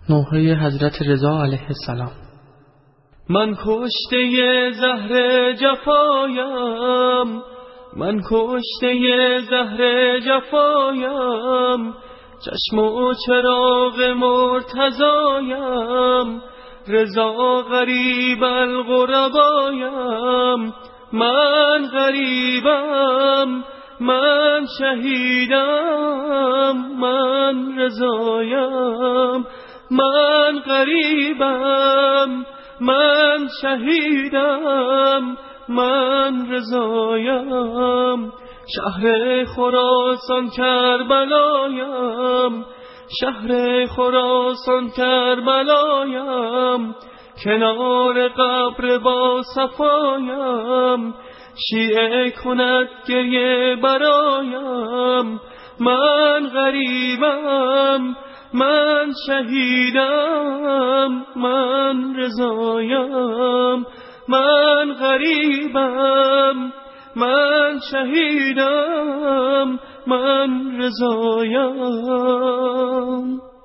نوحه حضرت رضا علیه السلام. من کشته زهر جفایم، من کشته زهر جفایم، چشم و چراغ مرتضایم، رضا غریب الغربایم. من غریبم، من شهیدم، من رضایم. من غریبم، من شهیدم، من رضایم. شهر خراسان کربلایم، شهر خراسان کربلایم، کنار قبر با صفایم، شیعه کند گریه برایم. من غریبم، من شهیدم، من رضایم. من غریبم، من شهیدم، من رضایم.